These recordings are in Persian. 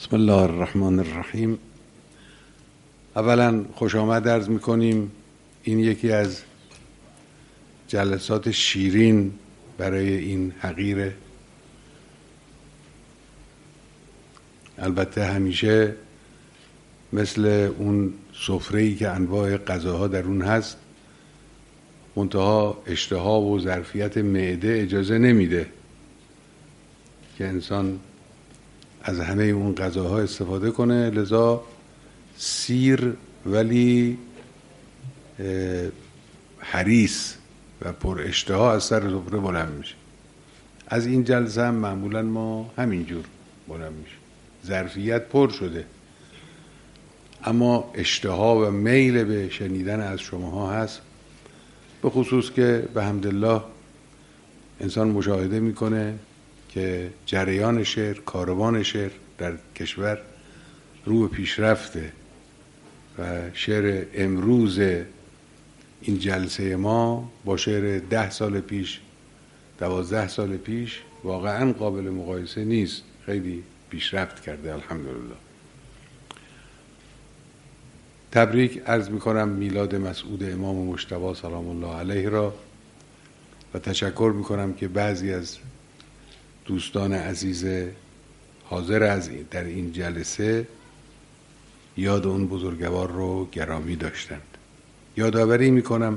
بسم الله الرحمن الرحیم. اولا خوش آمد عرض میکنیم. این یکی از جلسات شیرین برای این حقیره. البته همیشه مثل اون سفره‌ای که انواع غذاها در اون هست، منتها اشتها و ظرفیت معده اجازه نمیده که انسان از همه اون غذاها استفاده کنه، لذا سیر ولی حریص و پر اشتها از سر سفره بلند میشه. از این جلسه هم معمولا ما همینجور بلند میشه، ظرفیت پر شده اما اشتها و میل به شنیدن از شماها هست، به خصوص که به حمدالله انسان مشاهده میکنه که جریان شعر، کاروان شعر در کشور رو به پیشرفته و شعر امروز این جلسه ما با شعر 10 سال پیش، 12 سال پیش واقعا قابل مقایسه نیست. خیلی پیشرفت کرده الحمدلله. تبریک عرض میکنم میلاد مسعود امام مجتبی سلام الله علیه را و تشکر میکنم که بعضی از دوستان عزیز حاضر در این جلسه یاد اون بزرگوار رو گرامی داشتند. یادآوری میکنم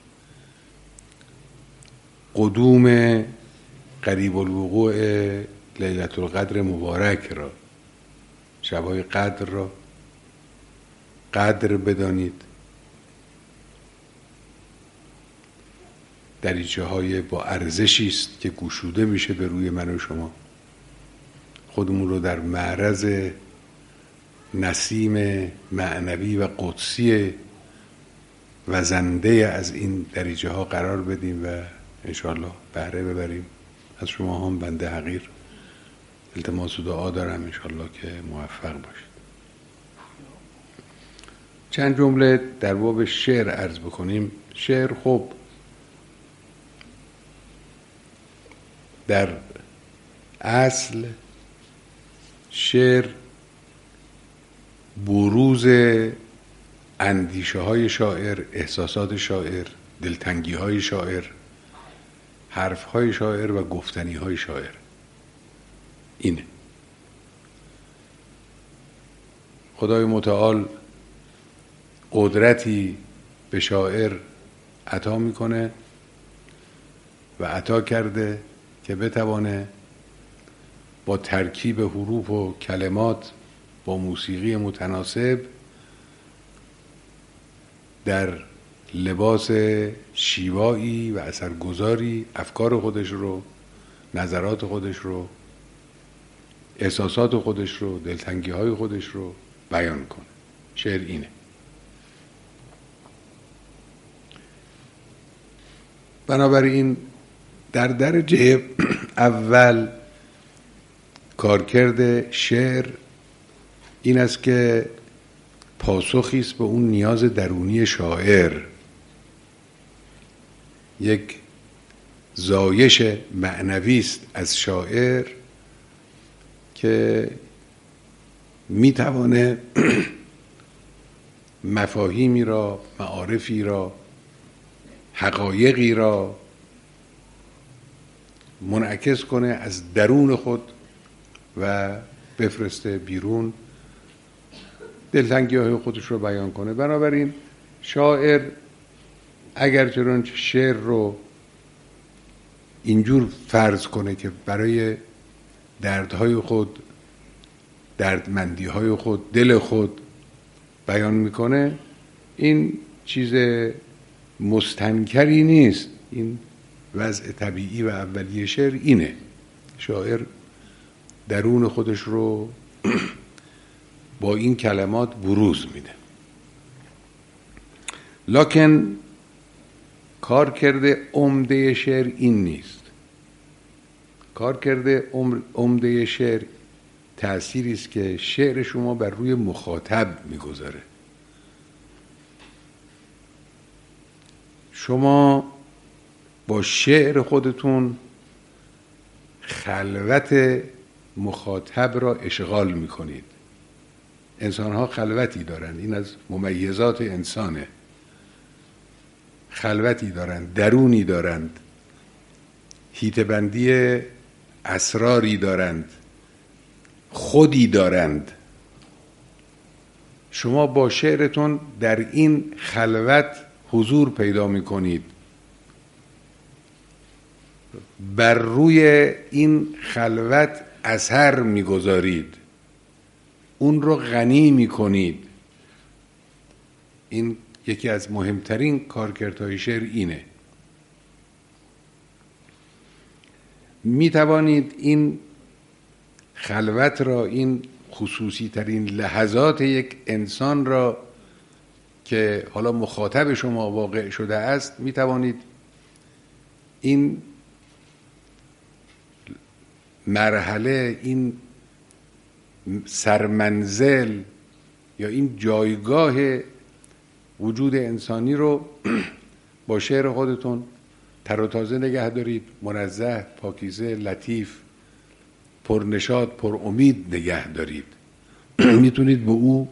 قدوم قریب الوقوع لیلة القدر مبارک را، شبهای قدر را قدر بدانید. دریچه های با ارزشی است که گشوده میشه به روی من و شما. خودمون رو در معرض نسیم معنوی و قدسی وزنده از این دریچه ها قرار بدیم و انشاءالله بهره ببریم. از شما هم بنده حقیر التماس و دعا دارم انشاءالله که موفق باشید. چند جمله در باب شعر عرض بکنیم. شعر خب در اصل شعر بروز اندیشه های شاعر، احساسات شاعر، دلتنگی های شاعر، حرف های شاعر و گفتنی های شاعر. اینه. خدای متعال قدرتی به شاعر عطا میکنه و عطا کرده که بتوانه با ترکیب حروف و کلمات با موسیقی متناسب در لباس شیوایی و اثرگذاری افکار خودش رو، نظرات خودش رو، احساسات خودش رو، دلتنگی های خودش رو بیان کنه. شعر اینه. بنابراین در درجه اول کارکرد شعر این است که پاسخی است به اون نیاز درونی شاعر، یک زایش معنوی است از شاعر که میتوانه مفاهیمی را، معارفی را، حقایقی را منعکس کنه از درون خود و بفرسته بیرون، دلتنگی های خودش رو بیان کنه. بنابراین شاعر اگر چنانچه شعر رو اینجور فرض کنه که برای دردهای خود، دردمندی های خود، دل خود بیان میکنه، این چیز مستنکری نیست. این وضع طبیعی و اولیه شعر اینه. شاعر درون خودش رو با این کلمات بروز میده. لکن کارکرد عمده شعر این نیست. کارکرد عمده شعر تأثیری است که شعر شما بر روی مخاطب میگذاره. شما با شعر خودتون خلوت مخاطب را اشغال میکنید. انسان ها خلوتی دارند، این از ممیزات انسانه. خلوتی دارند، درونی دارند، هیته‌بندی اسراری دارند، خودی دارند. شما با شعرتون در این خلوت حضور پیدا میکنید، بر روی این خلوت اثر میگذارید، اون رو غنی میکنید. این یکی از مهمترین کارکردهای شعر اینه. میتوانید این خلوت را، این خصوصی ترین لحظات یک انسان را که حالا مخاطب شما واقع شده است، میتوانید این مرحله، این سرمنزل یا این جایگاه وجود انسانی رو با شعر خودتون تر و تازه نگه دارید، منزه، پاکیزه، لطیف، پرنشاط، پر امید نگه دارید. میتونید به او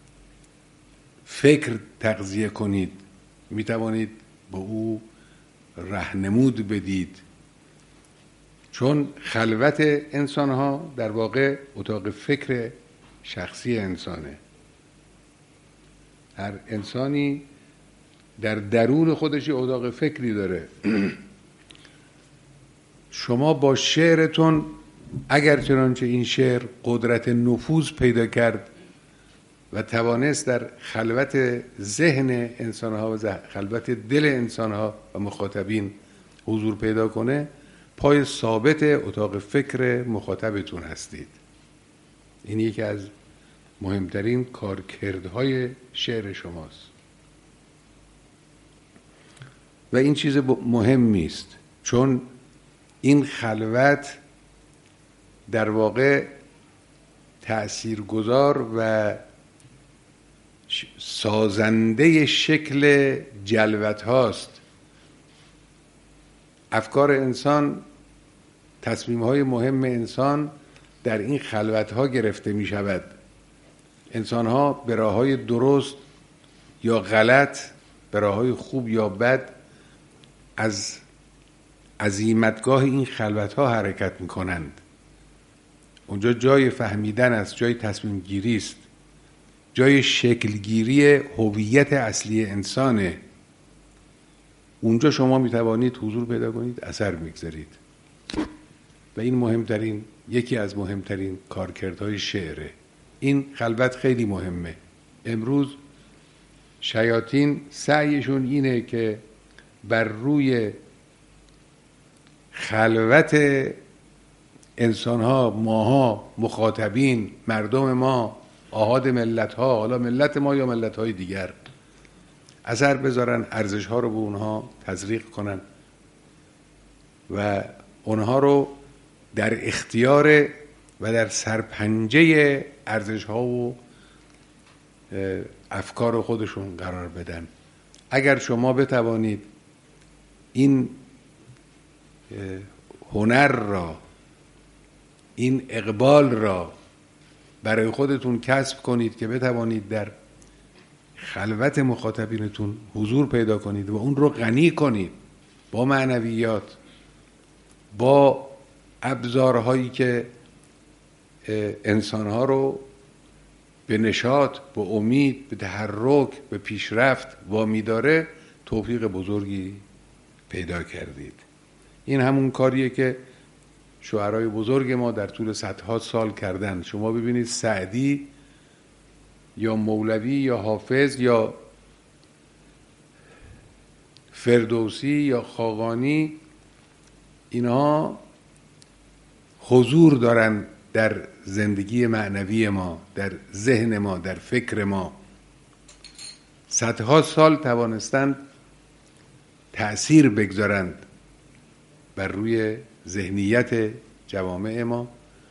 فکر تغذیه کنید، میتوانید به او راهنمود بدید، چون خلوت انسان ها در واقع اتاق فکر شخصی انسانه. هر انسانی در درون خودش اتاق فکری داره. شما با شعرتون اگر چنانچه این شعر قدرت نفوذ پیدا کرد و توانست در خلوت ذهن انسانها و خلوت دل انسانها و مخاطبین حضور پیدا کنه، پای ثابت اتاق فکر مخاطبتون هستید. این یکی از مهمترین کارکردهای شعر شماست و این چیز مهمی است، چون این خلوت در واقع تأثیرگذار و سازنده شکل جلوت هاست. افکار انسان، تصمیم های مهم انسان در این خلوت ها گرفته می شود. انسان ها به راه های درست یا غلط، به راه های خوب یا بد، از عزیمتگاه این خلوت ها حرکت می کنند. اونجا جای فهمیدن است، جای تصمیم گیری است، جای شکلگیری هویت اصلی انسانه. اونجا شما می توانید حضور پیدا کنید، اثر میگذارید و این مهمترین، یکی از مهمترین کارکردهای شعره. این خلوت خیلی مهمه. امروز شیاطین سعیشون اینه که بر روی خلوت انسانها، ماها، مخاطبین، مردم ما، آحاد ملتها، حالا ملت ما یا ملتهای دیگر، اثر بذارن، ارزشها رو به اونها تزریق کنن و اونها رو در اختیار و در سرپنجه ارزشها و افکار خودشون قرار بدن. اگر شما بتوانید این هنر را، این اقبال را برای خودتون کسب کنید که بتوانید در خلوت مخاطبینتون حضور پیدا کنید و اون رو غنی کنید با معنویات، با ابزارهایی که انسانها رو به نشاط، به امید، به تحرک، به پیشرفت وامی داره، توفیق بزرگی پیدا کردید. این همون کاریه که شاعرای بزرگ ما در طول صدها سال کردن. شما ببینید سعدی یا مولوی یا حافظ یا فردوسی یا خاقانی، اینها حضور دارن در زندگی معنوی ما، در ذهن ما، در فکر ما. صدها سال توانستند تأثیر بگذارند بر روی ذهنیت جوامع ما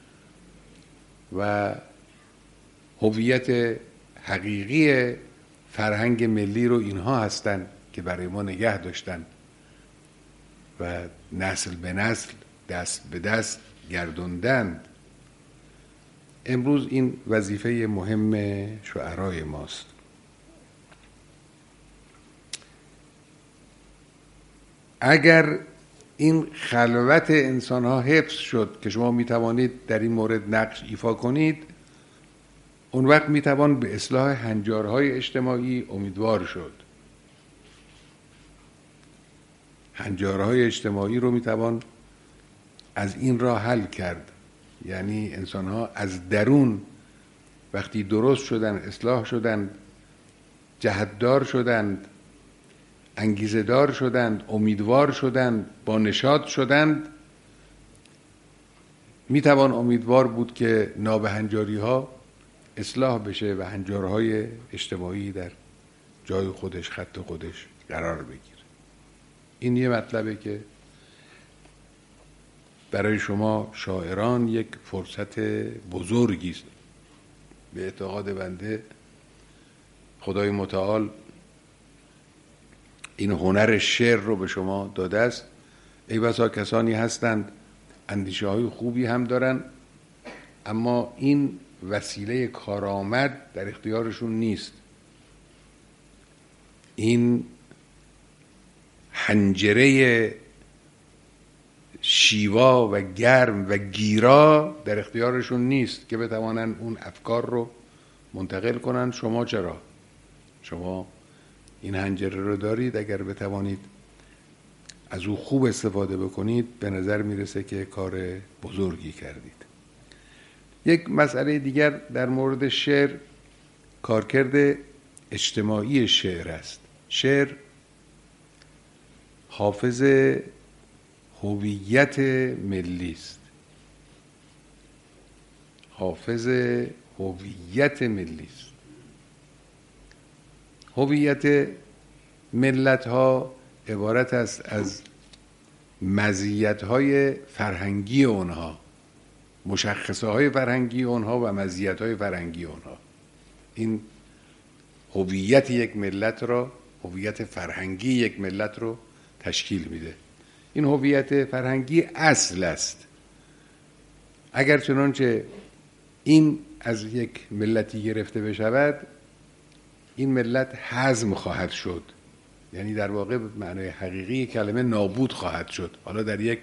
و هویت حقیقی فرهنگ ملی رو اینها هستند که برای ما نگه داشتن و نسل به نسل، دست به دست گردوندند. امروز این وظیفه مهم شعرای ماست. اگر این خلوت انسان ها حفظ شد که شما می توانید در این مورد نقش ایفا کنید، اون وقت می توان به اصلاح هنجارهای اجتماعی امیدوار شد. هنجارهای اجتماعی رو می توان از این راه حل کرد. یعنی انسان ها از درون وقتی درست شدن، اصلاح شدند، جهتدار شدند، انگیزه دار شدند، امیدوار شدند، با نشاط شدند، می توان امیدوار بود که نابهنجاری ها اصلاح بشه و هنجارهای اجتماعی در جای خودش، خط خودش قرار بگیره. این یه مطلبه که برای شما شاعران یک فرصت بزرگی است. به اعتقاد بنده خدای متعال این هنر شعر رو به شما داده است. ای بسا کسانی هستند اندیشه های خوبی هم دارن، اما این وسیله کارآمد در اختیارشون نیست. این حنجره شیوا و گرم و گیرا در اختیارشون نیست که بتوانن اون افکار رو منتقل کنن. شما چرا؟ شما این حنجره رو دارید. اگر بتوانید از او خوب استفاده بکنید، به نظر میرسه که کار بزرگی کردید. یک مسئله دیگر در مورد شعر، کارکرد اجتماعی شعر است. شعر حافظ هویت ملی است. حافظ هویت ملی است. هویت ملت ها عبارت است از مزیت های فرهنگی اونها، مشخصه های فرهنگی اونها و مزیت های فرهنگی اونها. این هویت یک ملت را، هویت فرهنگی یک ملت رو تشکیل میده. این هویت فرهنگی اصل است. اگر چنانچه این از یک ملتی گرفته بشود، این ملت هضم خواهد شد. یعنی در واقع معنای حقیقی کلمه نابود خواهد شد. حالا در یک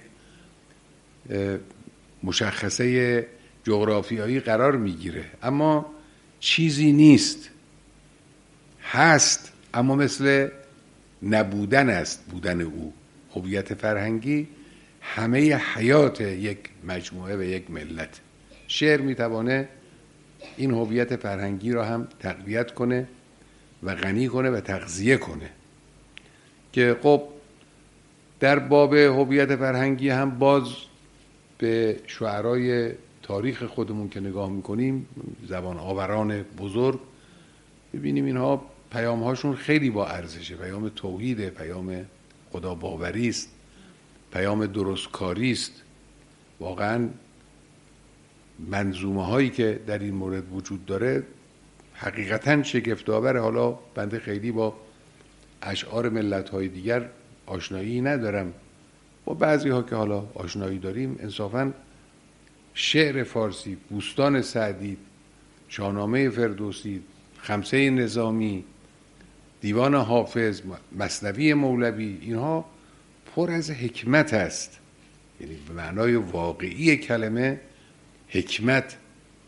مشخصه جغرافیایی قرار میگیره، اما چیزی نیست. هست، اما مثل نبودن است بودن او. هویت فرهنگی همه حیات یک مجموعه و یک ملت. شعر میتوانه این هویت فرهنگی را هم تقویت کنه و غنی کنه و تغذیه کنه. که خب در باب هویت فرهنگی هم باز به شعرای تاریخ خودمون که نگاه میکنیم، زبان آوران بزرگ، ببینیم اینها پیام هاشون خیلی با ارزشه. پیام توحید، پیام خدا باوری است، پیام درستکاری است. واقعا منظومه هایی که در این مورد وجود داره حقیقتا شگفت‌آوره. حالا بنده خیلی با اشعار ملت های دیگر آشنایی ندارم، با بعضی ها که حالا آشنایی داریم. انصافا شعر فارسی، بوستان سعدی، شاهنامه فردوسی، خمسه نظامی، دیوان حافظ، مثنوی مولوی، اینها پر از حکمت است. یعنی به معنای واقعی کلمه حکمت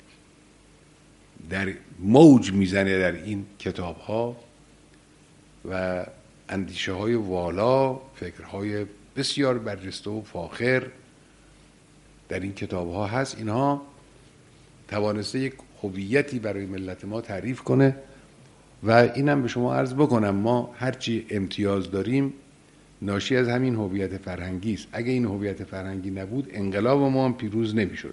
در موج میزنه در این کتاب ها و اندیشه های والا، فکرهای بسیار برجسته و فاخر در این کتاب ها هست. اینها توانسته یک هویتی برای ملت ما تعریف کنه و اینم به شما عرض بکنم، ما هرچی امتیاز داریم ناشی از همین هویت فرهنگی است. اگه این هویت فرهنگی نبود، انقلاب ما هم پیروز نمیشد.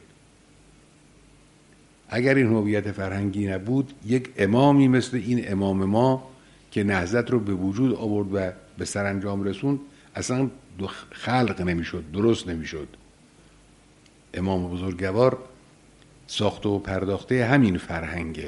اگر این هویت فرهنگی نبود، یک امامی مثل این امام ما که نهضت رو به وجود آورد و به سرانجام رسوند، اصلا خلق نمیشد، درست نمیشد. امام بزرگوار ساخته و پرداخته همین فرهنگه.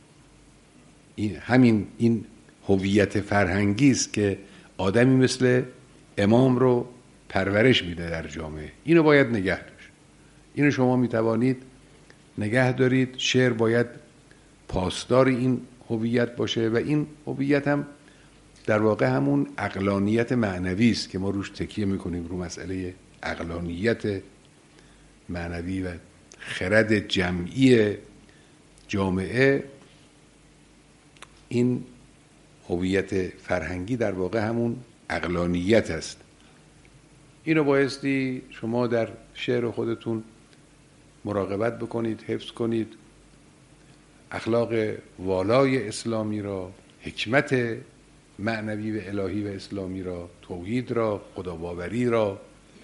این هویت فرهنگی است که آدمی مثل امام رو پرورش میده در جامعه. اینو باید نگه داشت. اینو شما میتوانید نگه دارید. شعر باید پاسدار این هویت باشه و این هویت هم در واقع همون عقلانیت معنوی است که ما روش تکیه میکنیم، رو مسئله عقلانیت معنوی و خرد جمعی جامعه. این هویت فرهنگی در واقع همون عقلانیت است. اینو بایستی شما در شعر خودتون مراقبت بکنید، حفظ کنید. اخلاق والای اسلامی را، حکمت معنوی و الهی و اسلامی را، توحید را، خداباوری را،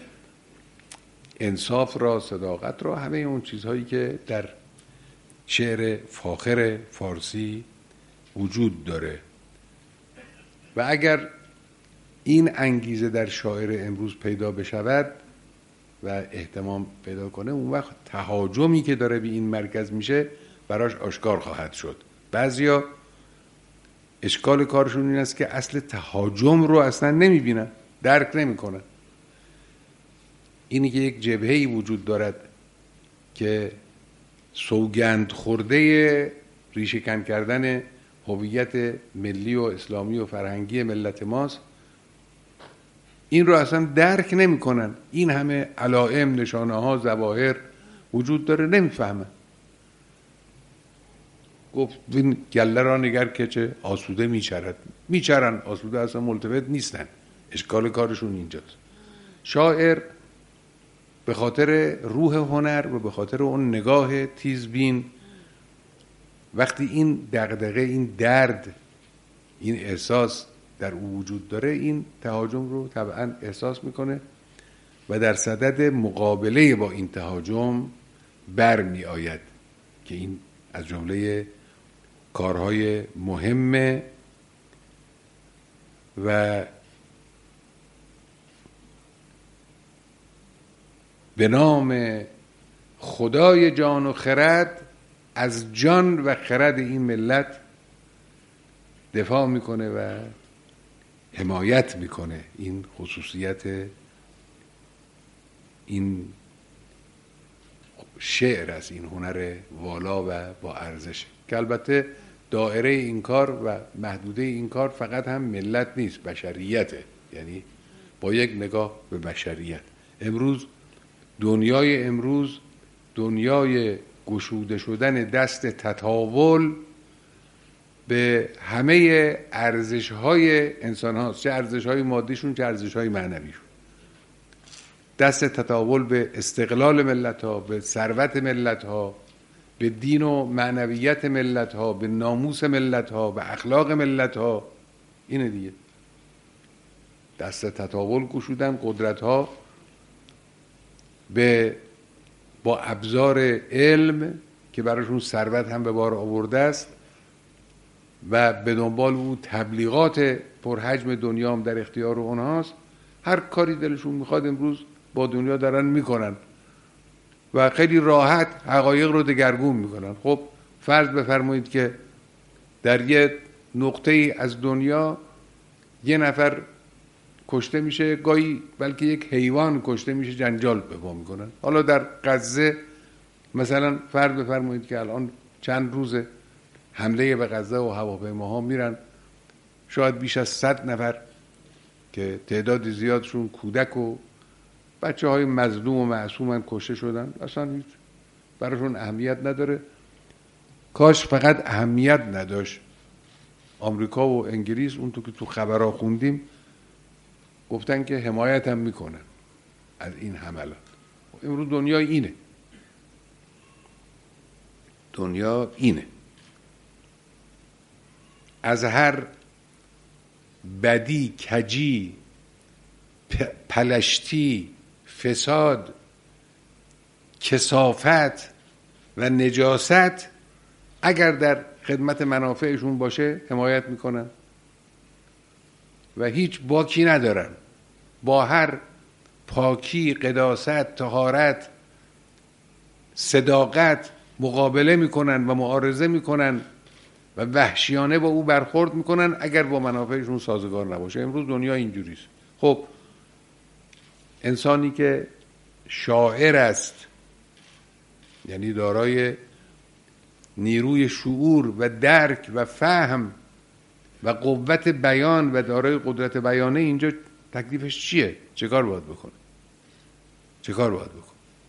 انصاف را، صداقت را، همه اون چیزهایی که در شعر فاخر فارسی وجود داره. و اگر این انگیزه در شاعر امروز پیدا بشود و اهتمام پیدا کنه، اون وقت تهاجمی که داره به این مرکز میشه براش آشکار خواهد شد. بعضیا اشکال کارشون این است که اصل تهاجم رو اصلا نمیبینن، درک نمیکنن. اینی که یک جبهه‌ای وجود دارد که سوگند خورده ریشه‌کن کردن هویت ملی و اسلامی و فرهنگی ملت ماست، این رو اصلا درک نمیکنن. این همه علائم، نشانه ها، ظواهر وجود داره، نمیفهمن. گفت این گله را نگر که چه آسوده میچرن، آسوده اصلا ملتفت نیستن. اشکال کارشون اینجاست. شاعر به خاطر روح هنر و به خاطر اون نگاه تیزبین، وقتی این دغدغه، این درد، این احساس در او وجود داره، این تهاجم رو طبعا احساس میکنه و در صدد مقابله با این تهاجم برمی آید که این از جمله کارهای مهمه و به نام خدای جان و خرد از جان و خرد این ملت دفاع میکنه و حمایت میکنه. این خصوصیت این شعر است، این هنر والا و با ارزش، که البته دایره این کار و محدوده این کار فقط هم ملت نیست، بشریته. یعنی با یک نگاه به بشریت. امروز دنیای گشوده شدن دست تطاول به همه ارزش‌های انسان هاست، چه ارزش‌های مادیشون چه ارزش‌های معنویشون. دست تطاول به استقلال ملت ها، به ثروت ملت ها، به دین و معنویت ملت ها، به ناموس ملت ها، به اخلاق ملت ها. اینه دیگه. دست تطاول گشودن قدرت ها با ابزار علم که براشون ثروت هم به بار آورده است و به دنبال اون تبلیغات پرحجم دنیا هم در اختیار اونهاست. هر کاری دلشون میخواد امروز با دنیا دارن میکنن و خیلی راحت حقایق رو دگرگون میکنن. خب فرض بفرمایید که در یه نقطه ای از دنیا یه نفر کشته میشه، گاهی بلکه یک حیوان کشته میشه، جنجال به پا میکنن. حالا در غزه مثلا فرض بفرمایید که الان چند روز حمله به غزه و هواپیماها میرن، شاید بیش از 100 نفر که تعداد زیادشون کودک و بچه های مظلوم و معصومن کشته شدن. اصلا هیچ براشون اهمیت نداره. کاش فقط اهمیت نداشت. آمریکا و انگلیس اونطور که تو خبرها خوندیم گفتن که حمایت هم میکنن از این حملات. امروز دنیا اینه. از هر بدی، کجی، پلشتی، فساد، کثافت و نجاست اگر در خدمت منافعشون باشه حمایت میکنن و هیچ باکی ندارن. با هر پاکی، قداست، طهارت، صداقت مقابله میکنن و معارضه میکنن و وحشیانه با او برخورد میکنن اگر با منافعشون سازگار نباشه. امروز دنیا اینجوریست. خب انسانی که شاعر است یعنی دارای نیروی شعور و درک و فهم و قوت بیان و دارای قدرت بیانه، اینجا تکلیفش چیه؟ چه کار باید بکنه؟ چه کار باید بکنه؟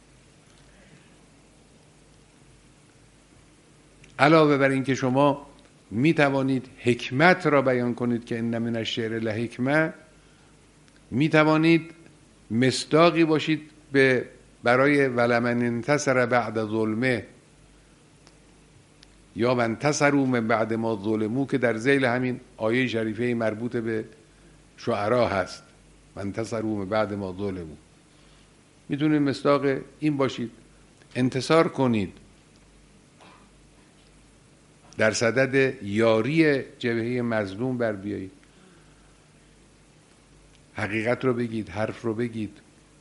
علاوه بر این که شما می توانید حکمت را بیان کنید که ان من الشعر لحکمه، می توانید مصداقی باشید برای ولمن انتصر بعد ظلمه یا من انتصروا من بعد ما ظلموا که در ذیل همین آیه شریفه مربوط به شعرا هست، من انتصروا من بعد ما ظلموا. میتونید مصداق این باشید، انتصار کنید، در صدد یاری جبهه مظلوم بر بیایید، حقیقت رو بگید، حرف رو بگید،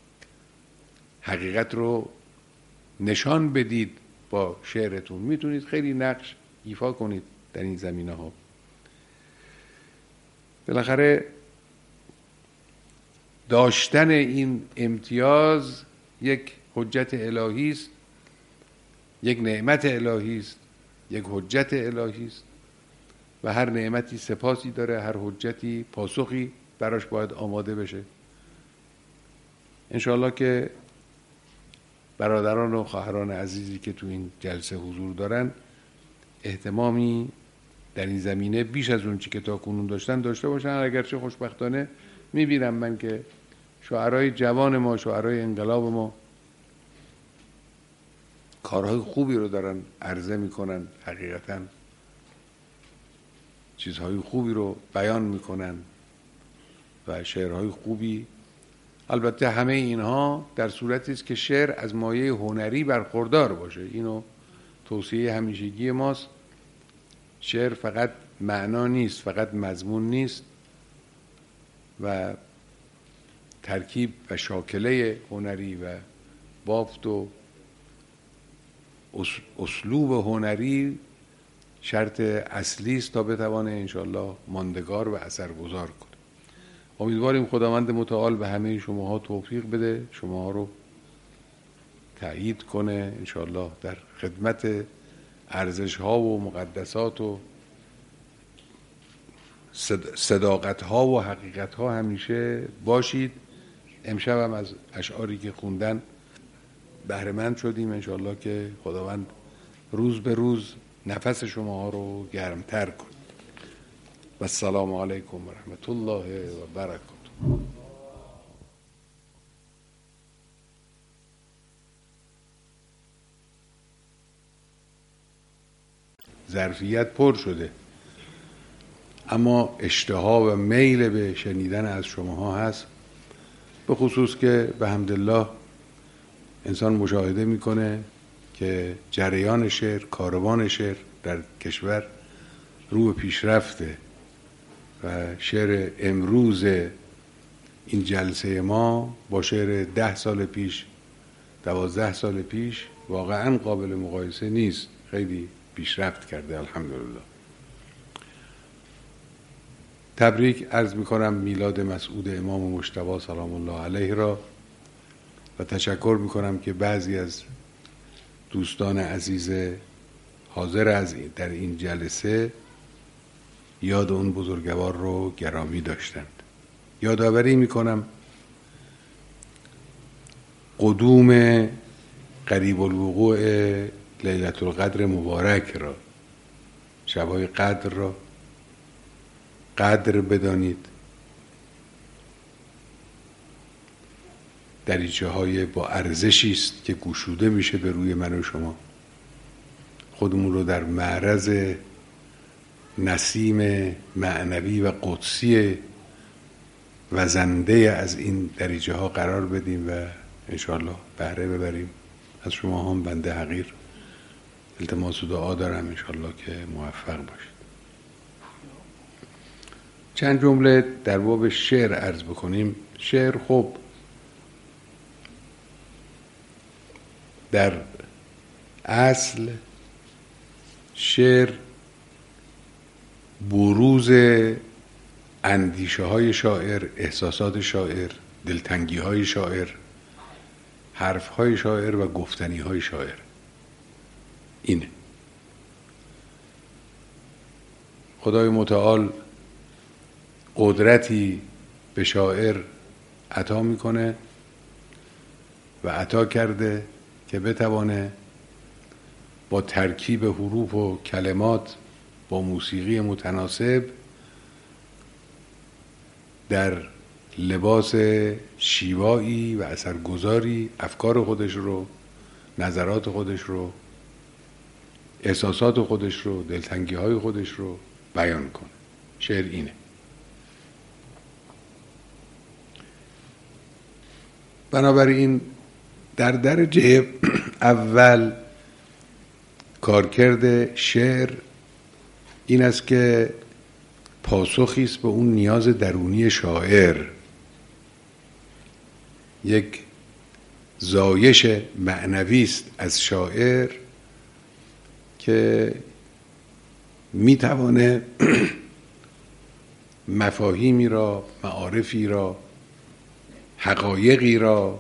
حقیقت رو نشان بدید با شعرتون. میتونید خیلی نقش ایفا کنید در این زمینه ها. بالاخره داشتن این امتیاز یک حجت الهی است، یک نعمت الهی است، یک حجت الهی است و هر نعمتی سپاسی داره، هر حجتی پاسخی براش باید آماده بشه. انشاءالله که برادران و خواهران عزیزی که تو این جلسه حضور دارن اهتمامی در این زمینه بیش از اون چی که تا کنون داشتن داشته باشن. اگرچه خوشبختانه میبینم من که شاعرای جوان ما، شاعرای انقلاب ما کارهای خوبی رو دارن عرضه میکنن، حقیقتا چیزهای خوبی رو بیان میکنن و شعرهای خوبی. البته همه اینها در صورتی است که شعر از مایه هنری برخوردار باشه. اینو توصیه همیشگی ماست. شعر فقط معنا نیست، فقط مضمون نیست و ترکیب و شاکله هنری و بافت و اسلوب هنری شرط اصلی است تا بتوانه انشاءالله ماندگار و اثرگذار کنه. امیدواریم خداوند متعال به همه شماها توفیق بده، شماها رو تأیید کنه انشاءالله در خدمت ارزش ها و مقدسات و صداقت ها و حقیقت ها همیشه باشید. امشب هم از اشعاری که خوندن بهره مند شدیم. انشاءالله که خداوند روز به روز نفس شماها رو گرمتر کنه. و السلام علیکم و رحمت الله و برکاته. ظرفیت پر شده، اما اشتها و میل به شنیدن از شماها هست، به خصوص که به حمدالله انسان مشاهده میکنه که جریان شعر، کاروان شعر در کشور رو به پیشرفته و شعر امروز این جلسه ما با شعر 10 سال پیش، 12 سال پیش واقعا قابل مقایسه نیست. خیلی پیشرفت کرده الحمدلله. تبریک عرض میکنم میلاد مسعود امام مجتبی سلام الله علیه را و تشکر میکنم که بعضی از دوستان عزیز حاضر در این جلسه یاد اون بزرگوار رو گرامی داشتند. یادآوری میکنم قدوم قریب الوقوع لیلة القدر مبارک را، شبهای قدر را قدر بدانید. دریچه های با ارزشی است که گشوده میشه به روی من و شما. خودمون رو در معرض نسیم معنوی و قدسی وزنده از این دریچه ها قرار بدیم و انشاءالله بهره ببریم. از شما هم بنده حقیر التماس و دعا دارم انشاءالله که موفق باشید. چند جمله در باب شعر عرض بکنیم. شعر خب در اصل شعر بروز اندیشه های شاعر، احساسات شاعر، دلتنگی های شاعر، حرف های شاعر و گفتنی های شاعر. اینه. خدای متعال قدرتی به شاعر عطا میکنه و عطا کرده که بتوانه با ترکیب حروف و کلمات با موسیقی متناسب در لباس شیوایی و اثرگذاری افکار خودش رو، نظرات خودش رو، احساسات خودش رو، دلتنگی های خودش رو بیان کنه. شعر اینه. بنابراین در درجه اول کارکرد شعر این است که پاسخی است به اون نیاز درونی شاعر، یک زایش معنوی است از شاعر که میتوانه مفاهیمی را، معارفی را، حقایقی را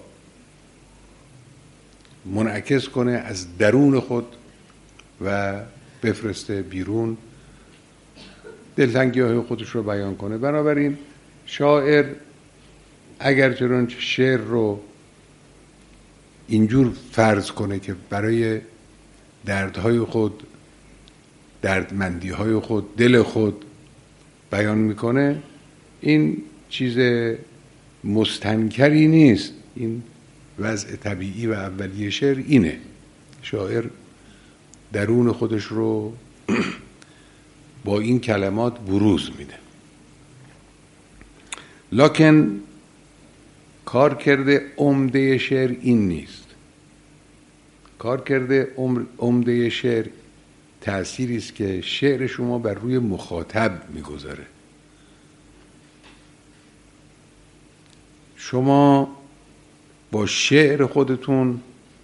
منعکس کنه از درون خود و بفرسته بیرون، دلتنگی های خودش رو بیان کنه. بنابراین شاعر اگر چنانچه شعر رو اینجور فرض کنه که برای دردهای خود، دردمندی های خود، دل خود بیان میکنه، این چیز مستنکری نیست. این وضع طبیعی و اولیه شعر اینه. شاعر درون خودش رو با این کلمات بروز میده. لکن کارکرد عمده شعر این نیست. کارکرد عمده شعر تأثیری است که شعر شما بر روی مخاطب میگذاره. شما با شعر خودتون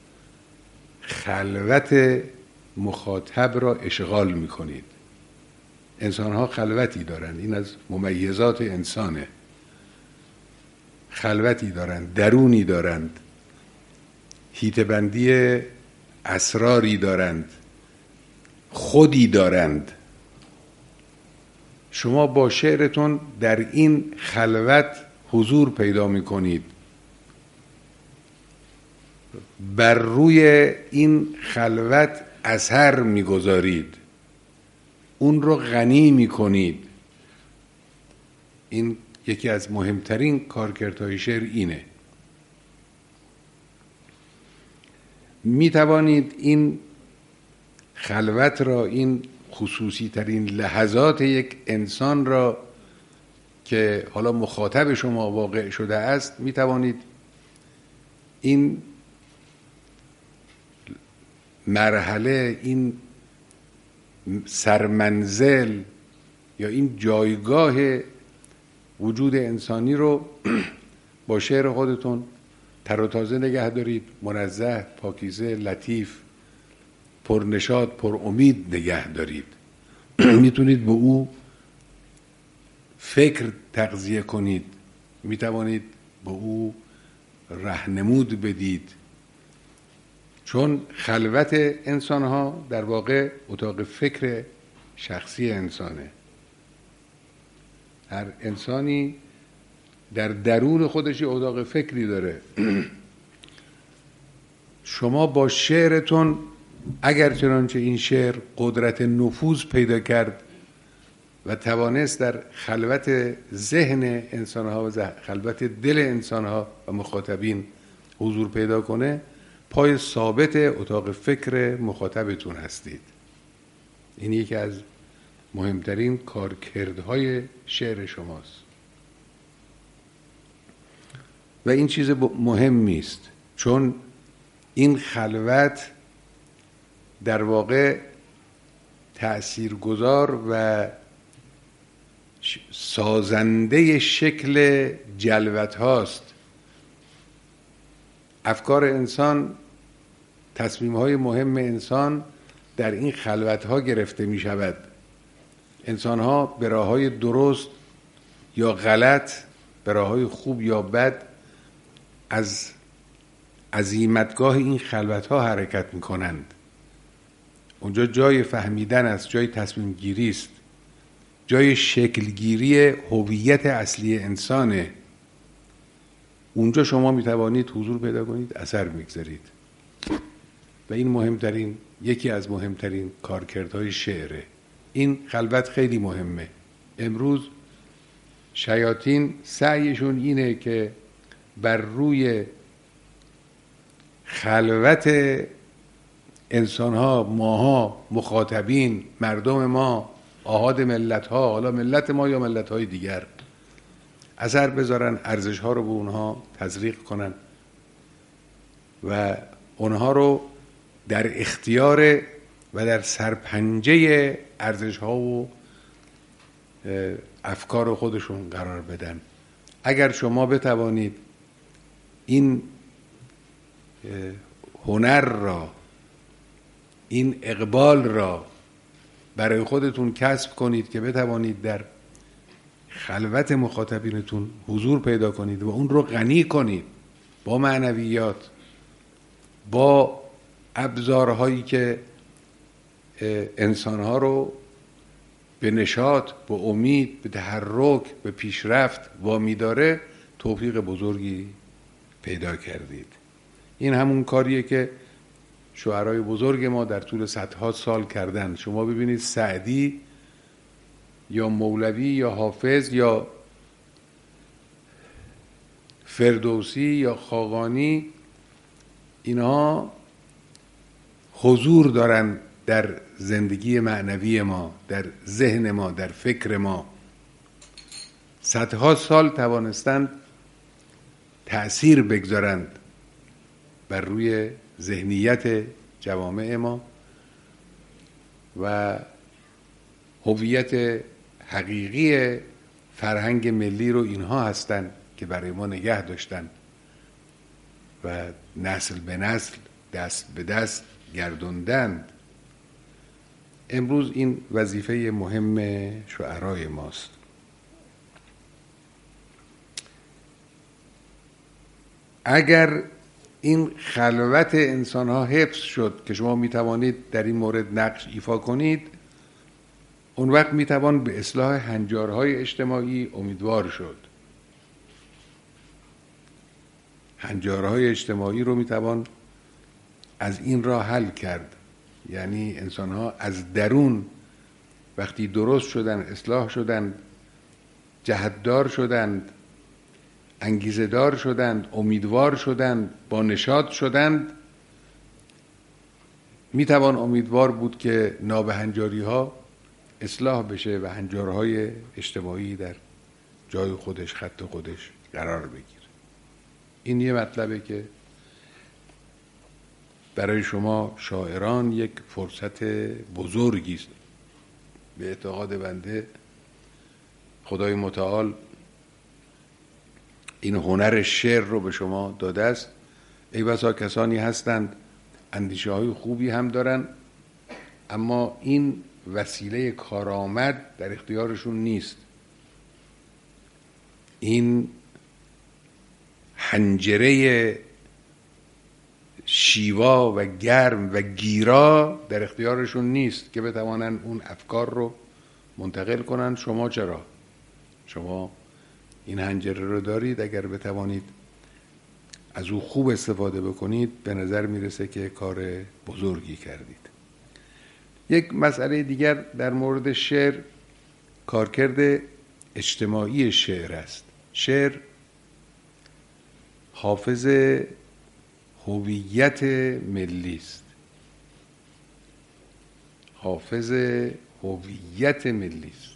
خلوت مخاطب را اشغال میکنید. انسان ها خلوتی دارند، این از ممیزات انسانه. خلوتی دارند، درونی دارند، هیتبندی اسراری دارند، خودی دارند. شما با شعرتون در این خلوت حضور پیدا میکنید، بر روی این خلوت اثر میگذارید، اون رو غنی میکنید. این یکی از مهمترین کارکردهای شعر اینه. میتوانید این خلوت را، این خصوصی ترین لحظات یک انسان را که حالا مخاطب شما واقع شده است، میتوانید این مرحله، این سرمنزل یا این جایگاه وجود انسانی رو با شعر خودتون تر و تازه نگه دارید، منزه، پاکیزه، لطیف، پرنشاط، پر امید نگه دارید. میتونید به او فکر تغذیه کنید، میتوانید به او راهنمود بدید، چون خلوت انسان ها در واقع اتاق فکر شخصی انسانه. هر انسانی در درون خودش اتاق فکری داره. شما با شعرتون اگر چنانچه این شعر قدرت نفوذ پیدا کرد و توانست در خلوت ذهن انسان ها و خلوت دل انسان ها و مخاطبین حضور پیدا کنه، پای ثابت اتاق فکر مخاطبتون هستید. این یکی از مهمترین کارکردهای شعر شماست و این چیز مهمی است، چون این خلوت در واقع تأثیرگذار و سازنده شکل جلوت هاست. افکار انسان، تصمیم های مهم انسان در این خلوت ها گرفته می شود. انسان ها به راه های درست یا غلط، به راه های خوب یا بد، از عزیمتگاه این خلوت ها حرکت می کنند. اونجا جای فهمیدن است، جای تصمیم گیری است، جای شکلگیری هویت اصلی انسانه. اونجا شما میتوانید حضور پیدا کنید، اثر میگذارید. و این مهمترین، یکی از مهمترین کارکردهای شعره. این خلوت خیلی مهمه. امروز شیاطین سعیشون اینه که بر روی خلوت انسانها، ماها، مخاطبین، مردم ما، آحاد ملتها، حالا ملت ما یا ملتهای دیگر، اثر بذارن، ارزشها رو به اونها تزریق کنن و اونها رو در اختیار و در سرپنجه ارزشها و افکار خودشون قرار بدن. اگر شما بتوانید این هنر را، این اقبال را برای خودتون کسب کنید که بتوانید در خلوت مخاطبینتون حضور پیدا کنید و اون رو غنی کنید با معنویات، با ابزارهایی که انسانها رو به نشاط، به امید، به تحرک، به پیشرفت وامی داره، توفیق بزرگی پیدا کردید. این همون کاریه که شاعرای بزرگ ما در طول صدها سال کردن. شما ببینید سعدی یا مولوی یا حافظ یا فردوسی یا خاقانی، اینها حضور دارن در زندگی معنوی ما، در ذهن ما، در فکر ما. صدها سال توانستند تأثیر بگذارند بر روی ذهنیت جوامع ما و هویت حقیقی فرهنگ ملی رو اینها هستند که برای ما نگه داشتن و نسل به نسل، دست به دست گردوندند. امروز این وظیفه مهم شاعرای ماست. اگر این خلوت انسانها حفظ شد که شما میتوانید در این مورد نقش ایفا کنید، اون وقت میتوان به اصلاح هنجارهای اجتماعی امیدوار شد. هنجارهای اجتماعی رو میتوان از این راه حل کرد. یعنی انسانها از درون وقتی درست شدن، اصلاح شدند، جهتدار شدند، انگیزه دار شدند، امیدوار شدند، با نشاط شدند، میتوان امیدوار بود که نابهنجاری ها اصلاح بشه و هنجارهای اجتماعی در جای خودش، خط خودش قرار بگیره. این یه مطلبه که برای شما شاعران یک فرصت بزرگی است. به اعتقاد بنده خدای متعال این هنر شعر رو به شما داده است. ای بسا کسانی هستند اندیشه های خوبی هم دارن، اما این وسیله کارآمد در اختیارشون نیست. این حنجره شیوا و گرم و گیرا در اختیارشون نیست که بتوانن اون افکار رو منتقل کنن. شما چرا؟ شما این حنجره رو دارید. اگر بتوانید از او خوب استفاده بکنید، به نظر میرسه که کار بزرگی کردید. یک مسئله دیگر در مورد شعر، کارکرد اجتماعی شعر است. شعر حافظ هویت ملی است. حافظ هویت ملی است.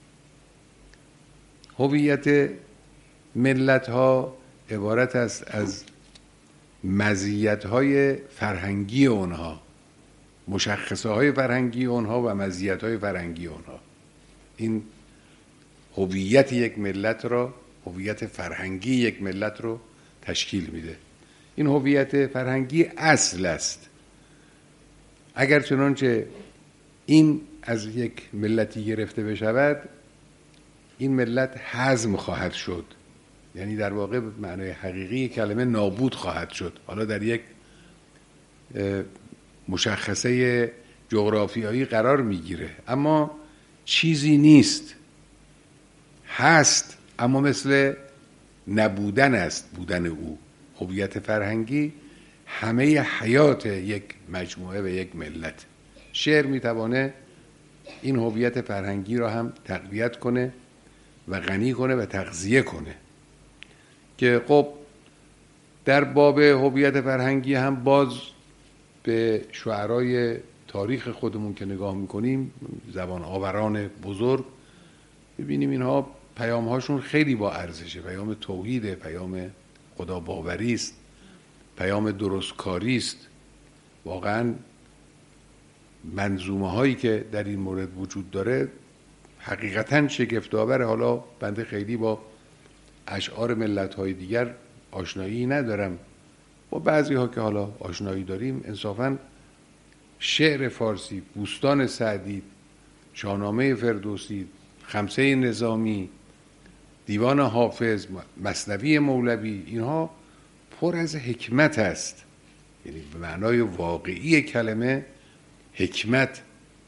هویت ملت ها عبارت است از مزیت های فرهنگی اونها، مشخصه های فرهنگی اونها و مزیت های فرهنگی اونها. این هویت یک ملت را، هویت فرهنگی یک ملت رو تشکیل میده. این هویت فرهنگی اصل است. اگر چنانچه این از یک ملتی گرفته بشود، این ملت هضم خواهد شد. یعنی در واقع معنای حقیقی کلمه نابود خواهد شد. حالا در یک مشخصه جغرافیایی قرار میگیره، اما چیزی نیست، هست اما مثل نبودن است بودن او. هویت فرهنگی همه حیات یک مجموعه و یک ملت. شعر میتوانه این هویت فرهنگی را هم تقویت کنه و غنی کنه و تغذیه کنه. که خب در باب هویت فرهنگی هم باز به شعرای تاریخ خودمون که نگاه میکنیم، زبان آوران بزرگ، ببینیم اینها پیام هاشون خیلی با ارزشه. پیام توحید، پیام خدا باوری است، پیام درستکاری است. واقعا منظومه هایی که در این مورد وجود داره حقیقتا شگفت‌آوره. حالا بنده خیلی با اشعار ملت های دیگر آشنایی ندارم، با بعضی ها که حالا آشنایی داریم. انصافا شعر فارسی، بوستان سعدی، شاهنامه فردوسی، خمسه نظامی، دیوان حافظ، مثنوی مولوی، اینها پر از حکمت است. یعنی به معنای واقعی کلمه حکمت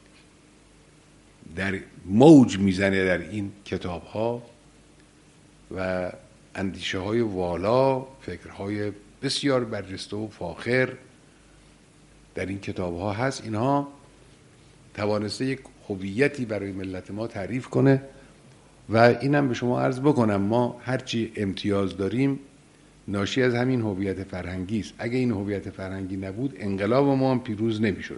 در موج میزنه در این کتاب ها و اندیشه های والا، فکرهای بسیار برجسته و فاخر در این کتاب ها هست. اینها توانسته یک هویتی برای ملت ما تعریف کنه و اینم به شما عرض بکنم، ما هرچی امتیاز داریم ناشی از همین هویت فرهنگی است. اگه این هویت فرهنگی نبود انقلاب ما هم پیروز نمیشد.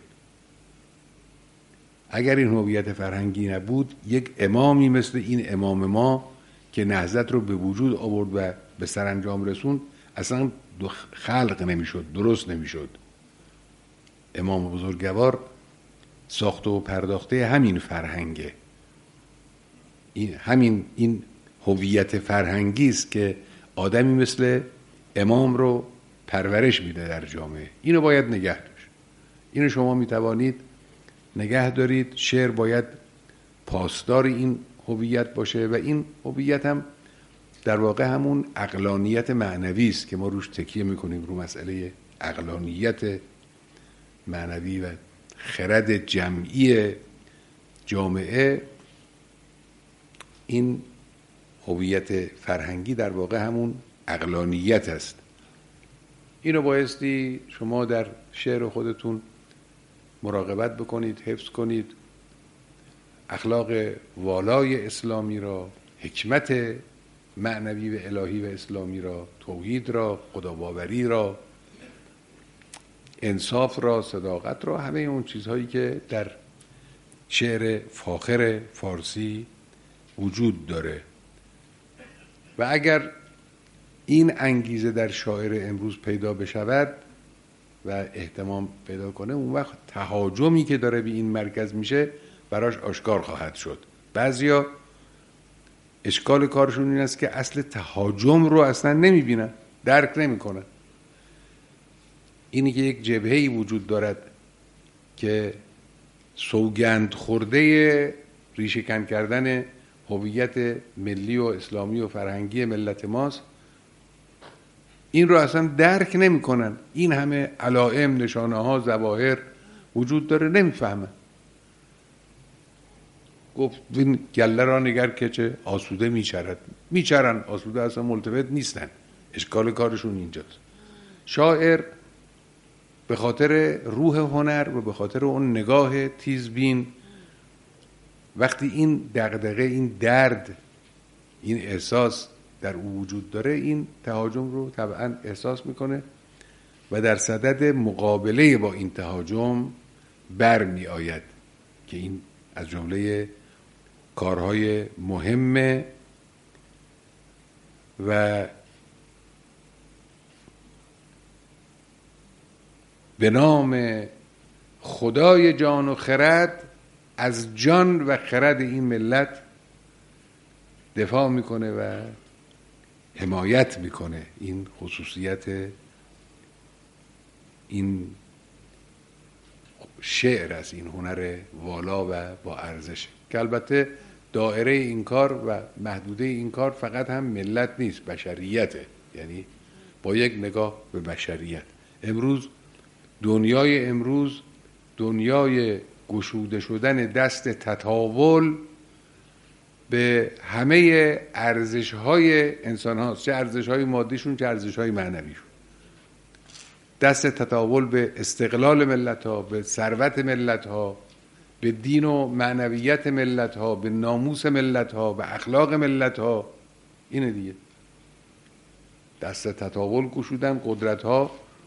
اگر این هویت فرهنگی نبود یک امامی مثل این امام ما که نهضت رو به وجود آورد و به سرانجام رسوند اصلا خلق نمیشد، درست نمیشد. امام بزرگوار ساخته و پرداخته همین فرهنگه. این هویت فرهنگی است که آدمی مثل امام رو پرورش میده در جامعه. اینو باید نگه داشت. اینو شما میتوانید نگه دارید. شعر باید پاسدار این هویت باشه و این هویت هم در واقع همون عقلانیت معنوی است که ما روش تکیه میکنیم، رو مسئله عقلانیت معنوی و خرد جمعی جامعه. این هویت فرهنگی در واقع همون عقلانیت است. اینو بایستی شما در شعر خودتون مراقبت بکنید، حفظ کنید. اخلاق والای اسلامی را، حکمت معنوی و الهی و اسلامی را، توحید را، خداباوری را، انصاف را، صداقت را، همه اون چیزهایی که در شعر فاخر فارسی وجود داره. و اگر این انگیزه در شاعر امروز پیدا بشود و اهتمام پیدا کنه، اون وقت تهاجمی که داره به این مرکز میشه براش آشکار خواهد شد. بعضیا اشکال کارشون این است که اصل تهاجم رو اصلا نمیبینن، درک نمیکنن. اینی که یک جبهه‌ای وجود دارد که سوگند خورده ریشه‌کن کردن هویت ملی و اسلامی و فرهنگی ملت ماست، این رو اصلا درک نمیکنن. این همه علائم، نشانه ها، ظواهر وجود داره، نمیفهمن. گفت این گله را نگر که چه آسوده میچرن، آسوده اصلا ملتفت نیستن. اشکال کارشون اینجاست. شاعر به خاطر روح هنر و به خاطر اون نگاه تیزبین، وقتی این دغدغه، این درد، این احساس در او وجود داره، این تهاجم رو طبعا احساس میکنه و در صدد مقابله با این تهاجم برمی آید که این از جمله کارهای مهمه و به نام خدای جان و خرد از جان و خرد این ملت دفاع میکنه و حمایت میکنه. این خصوصیت این شعر است، این هنر والا و با ارزش، که البته دائره این کار و محدوده این کار فقط هم ملت نیست، بشریته. یعنی با یک نگاه به بشریت. امروز دنیای گشوده شدن دست تطاول به همه ارزش‌های انسان هاست، چه ارزش‌های مادیشون چه ارزش‌های معنویشون. دست تطاول به استقلال ملت ها، به ثروت ملت ها، به دین و معنویت ملت ها، به ناموس ملت ها، به اخلاق ملت ها. اینه دیگه، دست تطاول گشودن قدرت ها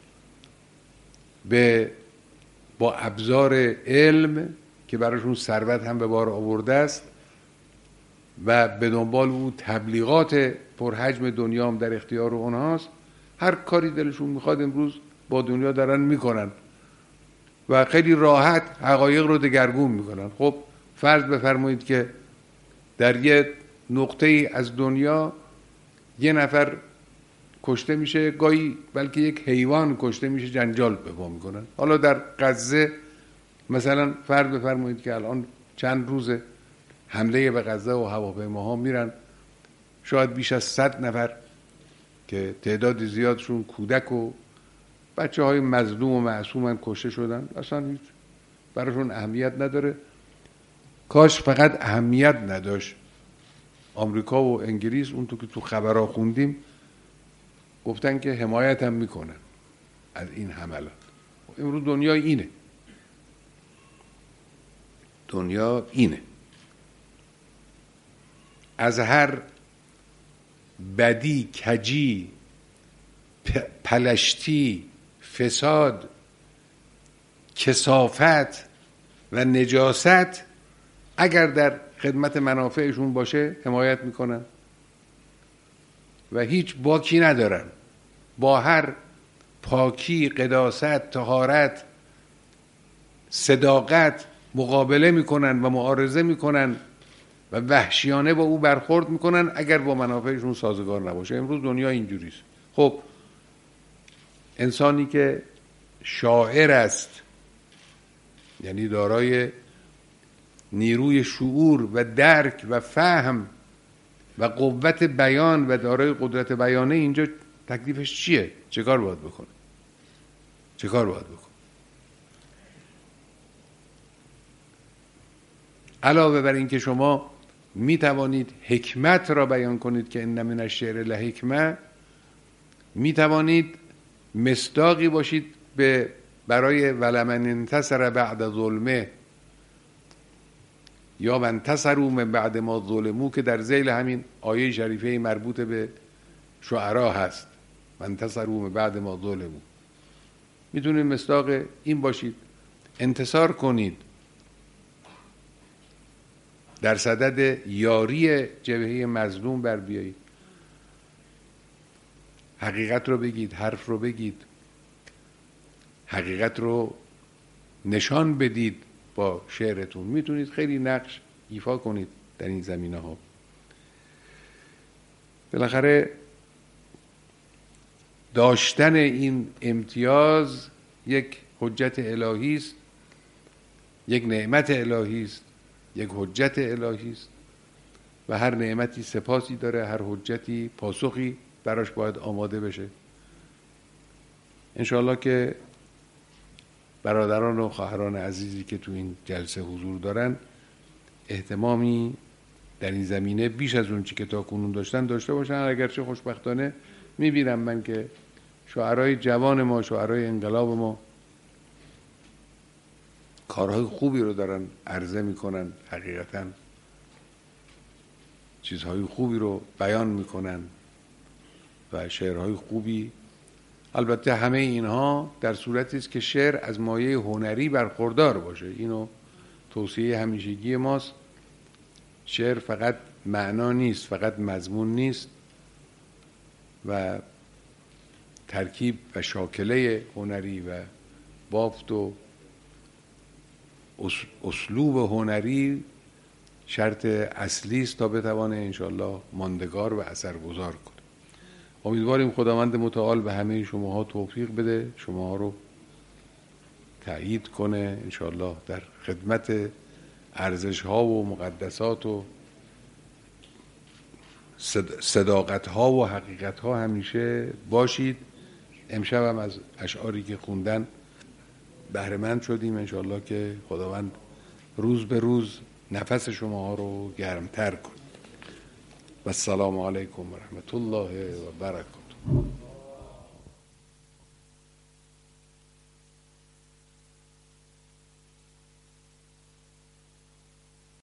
با ابزار علم که براشون ثروت هم به بار آورده است و به دنبال او تبلیغات پرحجم دنیا هم در اختیار اونهاست. هر کاری دلشون میخواد امروز با دنیا دارن میکنن و خیلی راحت حقایق رو دگرگون میکنن. خب فرض بفرمایید که در یه نقطه ای از دنیا یه نفر کشته میشه، گاهی بلکه یک حیوان کشته میشه، جنجال به پا میکنن. حالا در غزه مثلا فرض بفرمایید که الان چند روزه حمله به غزه و هواپیماها میرن، شاید بیش از 100 نفر که تعداد زیادشون کودک و بچه های مظلوم و معصومن کشته شدن. اصلا هیچ براشون اهمیت نداره. کاش فقط اهمیت نداشت. آمریکا و انگلیس اونطور که تو خبرها خوندیم گفتن که حمایت هم میکنن از این حملات. امروز دنیا اینه، دنیا اینه. از هر بدی، کجی، پلشتی، فساد، کثافت و نجاست اگر در خدمت منافعشون باشه حمایت میکنن و هیچ باکی ندارن. با هر پاکی، قداست، طهارت، صداقت مقابله میکنن و معارضه میکنن و وحشیانه با او برخورد میکنن اگر با منافعشون سازگار نباشه. امروز دنیا اینجوریست. خب انسانی که شاعر است، یعنی دارای نیروی شعور و درک و فهم و قوت بیان و دارای قدرت بیانه، اینجا تکلیفش چیه؟ چه کار باید بکنه؟ چه کار باید بکنه؟ علاوه بر این که شما می توانید حکمت را بیان کنید که ان من الشعر لحکمه، می توانید مصداقی باشید برای ولمن انتصر بعد ظلمه یا من انتصروا من بعد ما ظلموا که در ذیل همین آیه شریفه مربوط به شعرا هست. من انتصروا من بعد ما ظلموا. میتونید مصداق این باشید، انتصار کنید، در صدد یاری جبهه مظلوم بر بیایید، حقیقت رو بگید، حرف رو بگید، حقیقت رو نشان بدید با شعرتون. میتونید خیلی نقش ایفا کنید در این زمینه ها. بالاخره داشتن این امتیاز یک حجت الهی است، یک نعمت الهی است، یک حجت الهی است و هر نعمتی سپاسی داره، هر حجتی پاسخی براش باید آماده بشه. انشاءالله که برادران و خواهران عزیزی که تو این جلسه حضور دارن اهتمامی در این زمینه بیش از اون چی که تا کنون داشتن داشته باشن. اگرچه خوشبختانه میبینم من که شاعرای جوان ما، شاعرای انقلاب ما کارهای خوبی رو دارن عرضه میکنن، حقیقتا چیزهای خوبی رو بیان میکنن و شعرهای خوبی. البته همه اینها در صورتی است که شعر از مایه هنری برخوردار باشه. اینو توصیه همیشگی ماست. شعر فقط معنا نیست، فقط مضمون نیست و ترکیب و شاکله هنری و بافت و اسلوب هنری شرط اصلی است تا بتوانه انشالله ماندگار و اثرگذار کنه. امیدواریم خداوند متعال به همه شماها توفیق بده، شماها رو تأیید کنه انشالله در خدمت ارزش‌ها و مقدسات و صداقت‌ها و حقیقت‌ها همیشه باشید. امشب هم از اشعاری که خوندن بهره مند شدیم. انشالله که خداوند روز به روز نفس شما رو گرمتر کن. و السلام علیکم و رحمت الله و برکاته.